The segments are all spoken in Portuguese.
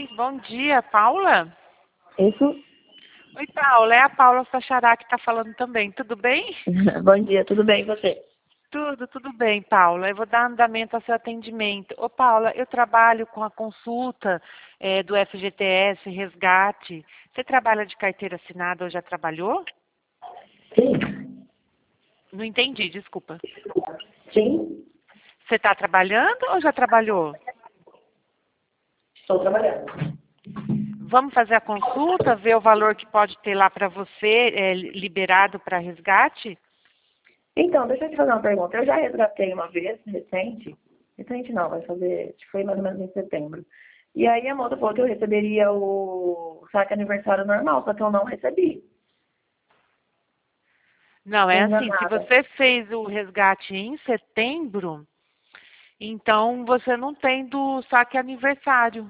Oi, bom dia, Paula? Isso. Oi, Paula, é a Paula Sachará que está falando também, tudo bem? Bom dia, tudo bem e você? Tudo bem, Paula. Eu vou dar andamento ao seu atendimento. Ô, Paula, eu trabalho com a consulta do FGTS, resgate. Você trabalha de carteira assinada ou já trabalhou? Sim. Não entendi, desculpa. Sim, Você está trabalhando ou já trabalhou? estou trabalhando. Vamos fazer a consulta, ver o valor que pode ter lá para você, liberado para resgate? Então, deixa eu te fazer uma pergunta. Eu já resgatei uma vez, recente. Recente não, vai fazer, acho que foi mais ou menos em setembro. E aí a moça falou que eu receberia o saque aniversário normal, só que eu não recebi. Não, Tô é assim, se enganada. você fez o resgate em setembro, então você não tem do saque aniversário.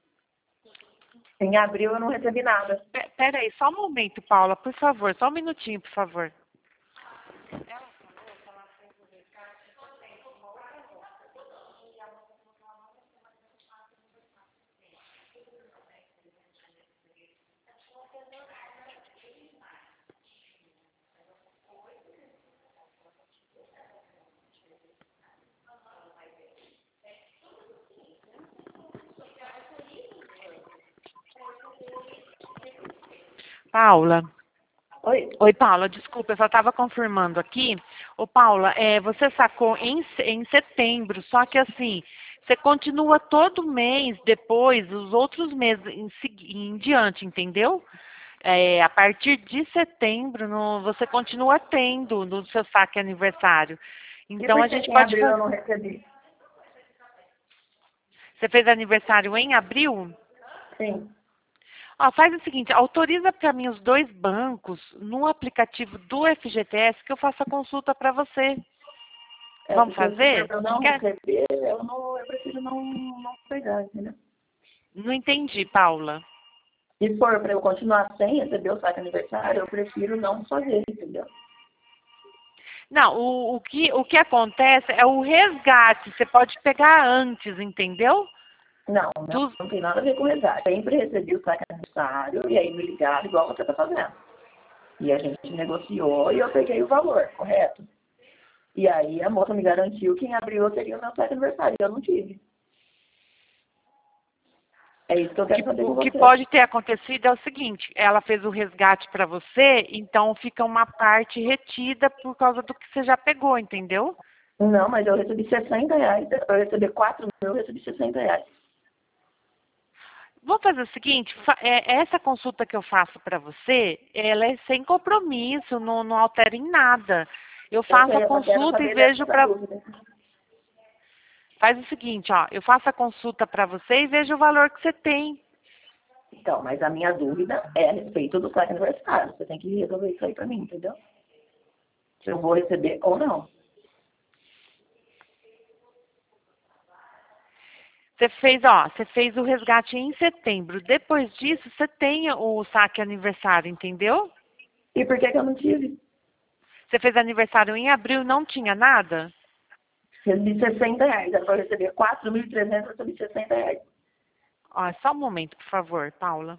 Em abril eu não recebi nada. Pera aí, só um momento, Paula, por favor, só um minutinho, por favor. Paula. Oi? Oi, Paula, desculpa, eu só estava confirmando aqui. Ô, Paula, você sacou em setembro, só que assim, você continua todo mês depois, os outros meses em diante, entendeu? A partir de setembro, você continua tendo no seu saque aniversário. E Então, por a que gente que em pode abril eu fazer. não recebi? Você fez aniversário em abril? Sim. Ó, faz o seguinte, autoriza para mim os dois bancos no aplicativo do FGTS que eu faço a consulta para você. É Vamos porque se for fazer? pra eu não Quer? receber, eu prefiro não pegar, entendeu? Não entendi, Paula. Se for para eu continuar sem receber o saque aniversário, eu prefiro não fazer, entendeu? Não, o que acontece é o resgate. Você pode pegar antes, entendeu? Dos, Não tem nada a ver com resgate. Sempre recebi o saque aniversário e aí me ligaram igual você está fazendo. E a gente negociou e eu peguei o valor, correto? E aí a moça me garantiu que em abril eu teria o meu saque aniversário e eu não tive. É isso que eu o, que, quero saber com o que você. pode ter acontecido é o seguinte, ela fez o resgate para você, então fica uma parte retida por causa do que você já pegou, entendeu? Não, mas eu recebi R$ 60. Para eu receber 4 mil, eu recebi R$ 60. Vamos fazer o seguinte, essa consulta que eu faço para você, ela é sem compromisso, não altera em nada. Eu Eu faço a sei, eu só quero consulta e saber vejo dessa para... dúvida. Faz o seguinte, ó, eu faço a consulta para você e vejo o valor que você tem. Então, mas a minha dúvida é a respeito do saque aniversário. Você tem que resolver isso aí para mim, entendeu? Se eu vou receber ou não. Você fez o resgate em setembro. Depois disso, você tem o saque aniversário, entendeu? E por que que eu não tive? Você fez aniversário em abril, não tinha nada? Recebi R$ 60. Era para eu receber 4.300, eu recebi R$ 60. Ó, só um momento, por favor, Paula.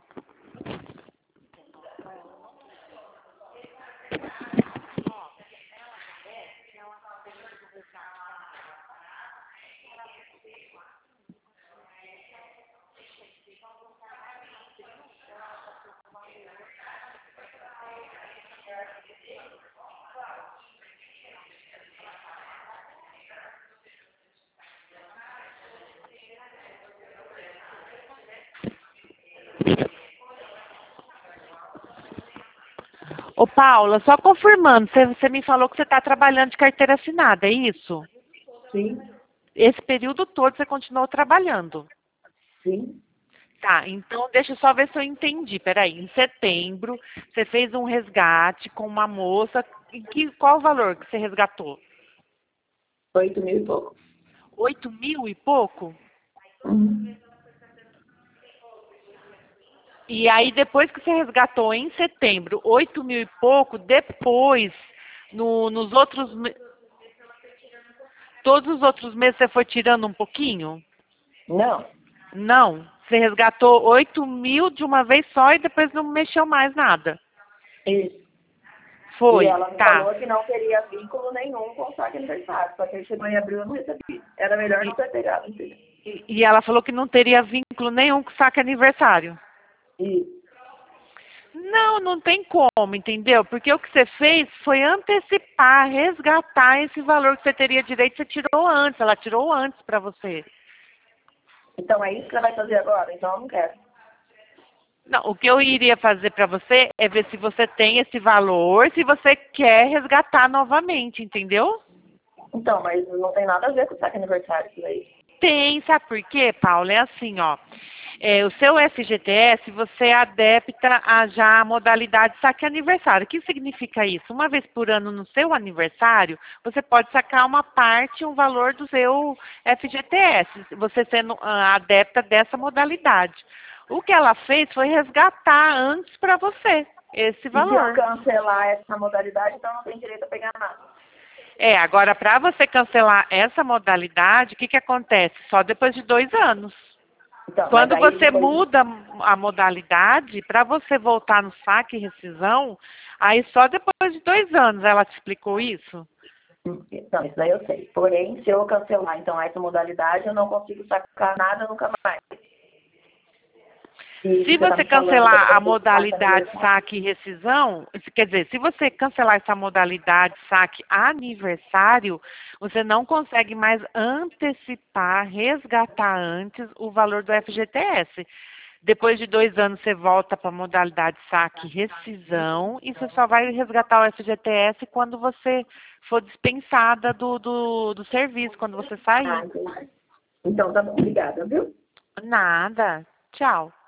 Ô, Paula, só confirmando, você me falou que você está trabalhando de carteira assinada, é isso? Sim, Esse período todo você continuou trabalhando. sim. Tá, então deixa eu só ver se eu entendi. Peraí, em setembro, você fez um resgate com uma moça. Qual o valor que você resgatou? 8 mil e pouco. 8.000 e pouco? Uhum. E aí, depois que você resgatou em setembro, 8.000 e pouco, depois, nos outros, todos os outros meses você foi tirando um pouquinho? Não, Não. Você resgatou 8.000 de uma vez só e depois não mexeu mais nada. Isso. Foi, E ela me tá. falou que não teria vínculo nenhum com o saque aniversário. Só que aí chegou em abril eu não recebi. Era melhor não ter pegado, entendeu? E ela falou que não teria vínculo nenhum com o saque aniversário. Isso. Não, não tem como, entendeu? Porque o que você fez foi antecipar, resgatar esse valor que você teria direito, você tirou antes, ela tirou antes para você. Então é isso que ela vai fazer agora? Então eu não quero. Não, o que eu iria fazer para você é ver se você tem esse valor, se você quer resgatar novamente, entendeu? Então, mas não tem nada a ver com o saque aniversário isso daí. Tem, sabe por quê, Paulo? É assim, ó. O seu FGTS, você adapta a já a modalidade saque aniversário. O que significa isso? Uma vez por ano no seu aniversário, você pode sacar uma parte, um valor do seu FGTS, você sendo adepta dessa modalidade. O que ela fez foi resgatar antes para você esse E se eu valor. cancelar essa modalidade, então não tem direito a pegar nada. Agora, para você cancelar essa modalidade, o que, que acontece? Só depois de 2 anos. Então, mas Quando aí você depois. muda a modalidade, para você voltar no saque e rescisão, aí só depois de 2 anos ela te explicou isso? Então, isso daí eu sei. Porém, se eu cancelar então essa modalidade, eu não consigo sacar nada nunca mais. E Se você tá você me falando que eu cancelar a vou ter que sacar modalidade aniversário. saque e rescisão, quer dizer, se você cancelar essa modalidade saque aniversário, você não consegue mais antecipar, resgatar antes o valor do FGTS. Depois de 2 anos, você volta para a modalidade saque e rescisão e você só vai resgatar o FGTS quando você for dispensada do serviço, quando você Ah, sair. entendi. Então tá bom, obrigada, viu? Nada. Tchau.